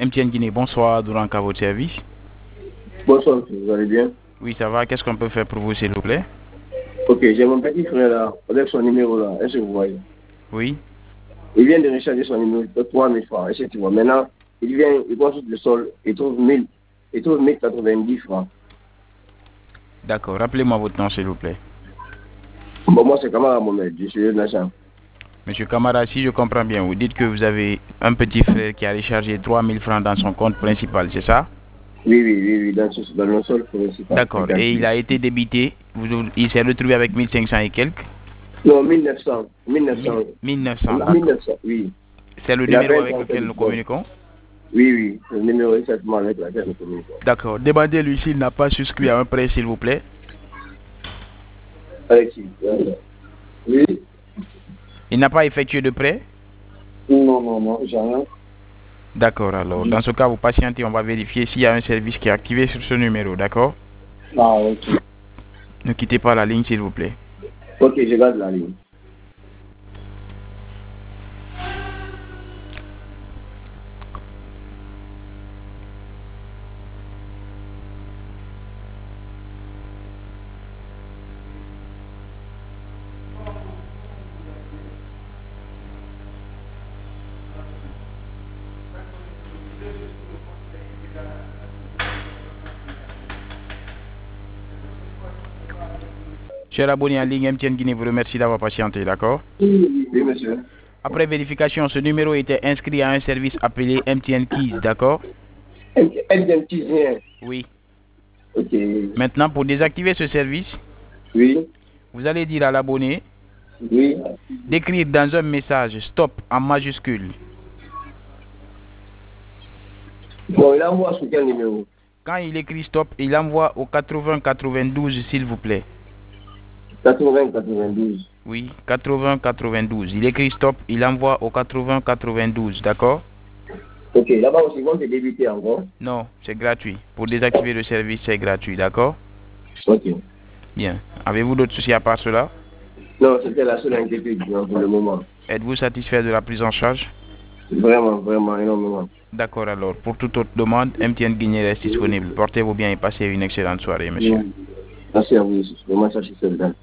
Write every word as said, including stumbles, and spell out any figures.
M T N Guinée, bonsoir, Douranka à votre service. Bonsoir, vous allez bien? Oui, ça va. Qu'est-ce qu'on peut faire pour vous, s'il vous plaît? Ok, j'ai mon petit frère là, avec son numéro là. Est-ce que vous voyez? Oui. Il vient de recharger son numéro de trois mille francs. Est-ce que tu vois? Maintenant, il vient, il consulte le sol, il trouve mille, il trouve mille quatre-vingt-dix francs. D'accord. Rappelez-moi votre nom, s'il vous plaît. Bon, moi, c'est Kamara Mohamed, je suis l'agent. Monsieur Kamara, si je comprends bien, vous dites que vous avez un petit frère qui a rechargé trois mille francs dans son compte principal, c'est ça? Oui, oui, oui, oui, dans, ce- dans le sol principal. D'accord. Et il a été débité. Vous- il s'est retrouvé avec mille cinq cents et quelques. Non, mille neuf cents. mille neuf cents. mille neuf cents, d'accord. mille neuf cents, oui. C'est le Il a fait numéro un avec transfert lequel de nous sol. communiquons? Oui, oui, le numéro est certainement avec laquelle nous communiquons. D'accord. Demandez-lui s'il n'a pas souscrit à un prêt, s'il vous plaît. Alexis, euh, oui. Il n'a pas effectué de prêt? Non, non, non, j'ai rien. D'accord, alors. Dans ce cas, vous patientez, on va vérifier s'il y a un service qui est activé sur ce numéro, d'accord? Ah, ok. Ne quittez pas la ligne, s'il vous plaît. Ok, je garde la ligne. Cher abonné en ligne, M T N Guinée vous remercie d'avoir patienté, d'accord? Oui, monsieur. Après vérification, ce numéro était inscrit à un service appelé M T N Keys, d'accord? M T N Keys. Oui. Ok. Maintenant, pour désactiver ce service, Oui. vous allez dire à l'abonné Oui. d'écrire dans un message stop en majuscule. Bon, il envoie sur quel numéro? Quand il écrit stop, il envoie au quatre-vingts quatre-vingt-douze, s'il vous plaît. quatre-vingts quatre-vingt-douze. Oui, quatre-vingts quatre-vingt-douze. Il écrit stop, il envoie au quatre-vingts quatre-vingt-douze, d'accord? Ok, là-bas aussi, vont te débiter encore? Non, c'est gratuit. Pour désactiver le service, c'est gratuit, d'accord? Ok. Bien. Avez-vous d'autres soucis à part cela? Non, c'était la seule inquiétude pour le moment. Êtes-vous satisfait de la prise en charge? Vraiment, vraiment, énormément. D'accord alors. Pour toute autre demande, M T N Guinée reste disponible. Portez-vous bien et passez une excellente soirée, monsieur. Merci à vous, vraiment, ça, je suis